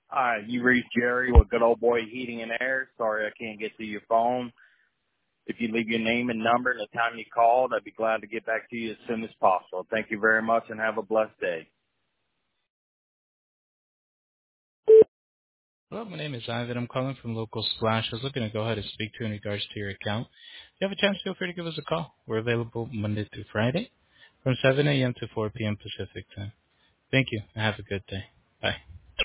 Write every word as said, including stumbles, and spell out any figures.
Uh, you reached Jerry with Good Old Boy Heating and Air. Sorry I can't get to your phone. If you leave your name and number and the time you called, I'd be glad to get back to you as soon as possible. Thank you very much and have a blessed day. Hello, my name is Ivan. I'm calling from Local Splash. I was looking to go ahead and speak to you in regards to your account. If you have a chance, feel free to give us a call. We're available Monday through Friday from seven a.m. to four p.m. Pacific time. Thank you, and have a good day. Bye.